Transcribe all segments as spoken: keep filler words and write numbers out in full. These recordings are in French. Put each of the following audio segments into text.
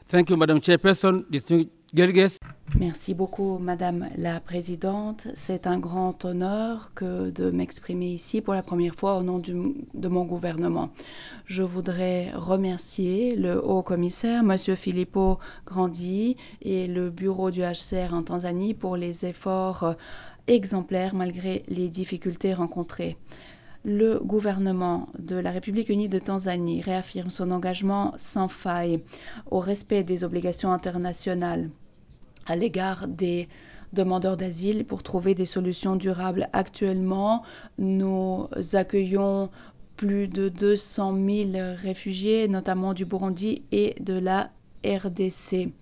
Thank you, Madam Chairperson. Distinguished delegates. Merci beaucoup, Madame la Présidente. C'est un grand honneur que de m'exprimer ici pour la première fois au nom du, de mon gouvernement. Je voudrais remercier le haut-commissaire, Monsieur Filippo Grandi, et le bureau du H C R en Tanzanie pour les efforts exemplaires malgré les difficultés rencontrées. Le gouvernement de la République unie de Tanzanie réaffirme son engagement sans faille au respect des obligations internationales à l'égard des demandeurs d'asile pour trouver des solutions durables. Actuellement, nous accueillons plus de deux cent mille réfugiés, notamment du Burundi et de la R D C.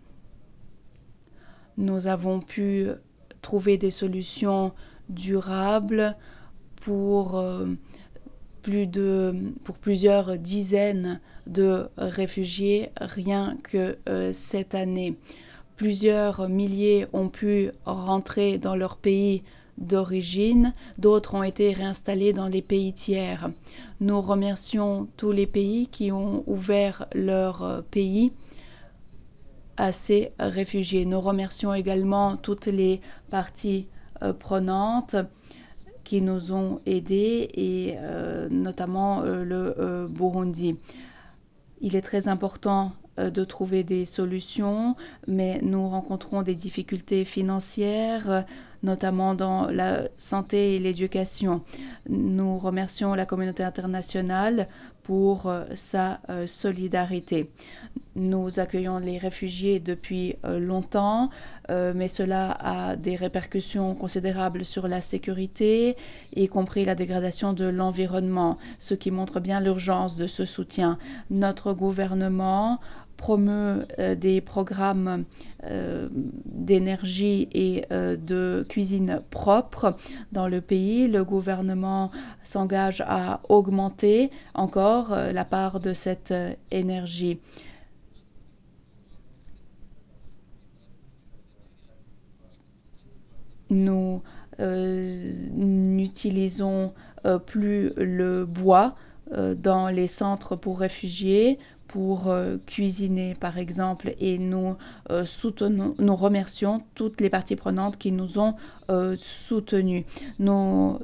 Nous avons pu trouver des solutions durables pour euh, plus de pour plusieurs dizaines de réfugiés rien que euh, cette année. Plusieurs milliers ont pu rentrer dans leur pays d'origine, d'autres ont été réinstallés dans les pays tiers. Nous remercions tous les pays qui ont ouvert leur pays à ces réfugiés. Nous remercions également toutes les parties euh, prenantes qui nous ont aidés et euh, notamment euh, le euh, Burundi. Il est très important euh, de trouver des solutions, mais nous rencontrons des difficultés financières, euh, notamment dans la santé et l'éducation. Nous remercions la communauté internationale pour euh, sa euh, solidarité. Nous accueillons les réfugiés depuis euh, longtemps, euh, mais cela a des répercussions considérables sur la sécurité, y compris la dégradation de l'environnement, ce qui montre bien l'urgence de ce soutien. Notre gouvernement promeut euh, des programmes euh, d'énergie et euh, de cuisine propre dans le pays. Le gouvernement s'engage à augmenter encore euh, la part de cette euh, énergie. Nous euh, n'utilisons euh, plus le bois euh, dans les centres pour réfugiés pour euh, cuisiner par exemple, et nous euh, soutenons, nous remercions toutes les parties prenantes qui nous ont euh, soutenus. Nous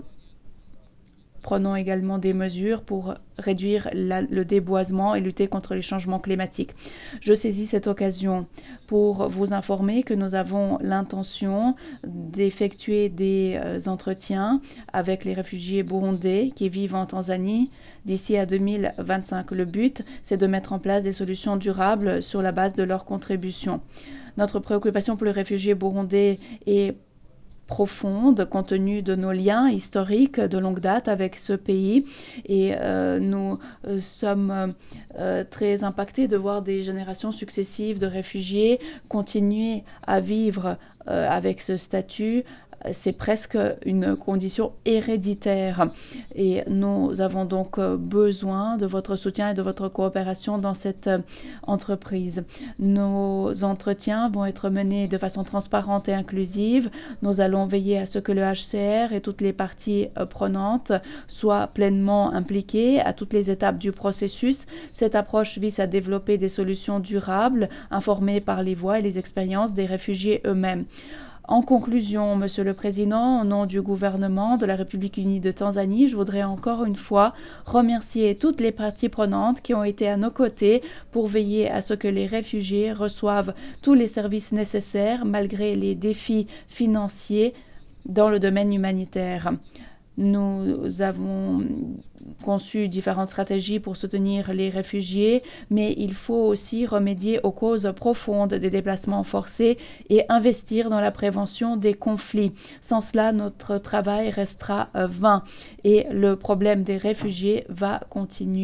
prenons également des mesures pour réduire la, le déboisement et lutter contre les changements climatiques. Je saisis cette occasion pour vous informer que nous avons l'intention d'effectuer des euh, entretiens avec les réfugiés burundais qui vivent en Tanzanie d'ici à deux mille vingt-cinq. Le but, c'est de mettre en place des solutions durables sur la base de leurs contributions. Notre préoccupation pour les réfugiés burundais est profonde compte tenu de nos liens historiques de longue date avec ce pays et euh, nous euh, sommes euh, très impactés de voir des générations successives de réfugiés continuer à vivre euh, avec ce statut. C'est presque une condition héréditaire et nous avons donc besoin de votre soutien et de votre coopération dans cette entreprise. Nos entretiens vont être menés de façon transparente et inclusive. Nous allons veiller à ce que le H C R et toutes les parties prenantes soient pleinement impliquées à toutes les étapes du processus. Cette approche vise à développer des solutions durables, informées par les voix et les expériences des réfugiés eux-mêmes. En conclusion, Monsieur le Président, au nom du gouvernement de la République unie de Tanzanie, je voudrais encore une fois remercier toutes les parties prenantes qui ont été à nos côtés pour veiller à ce que les réfugiés reçoivent tous les services nécessaires malgré les défis financiers dans le domaine humanitaire. Nous avons conçu différentes stratégies pour soutenir les réfugiés, mais il faut aussi remédier aux causes profondes des déplacements forcés et investir dans la prévention des conflits. Sans cela, notre travail restera vain et le problème des réfugiés va continuer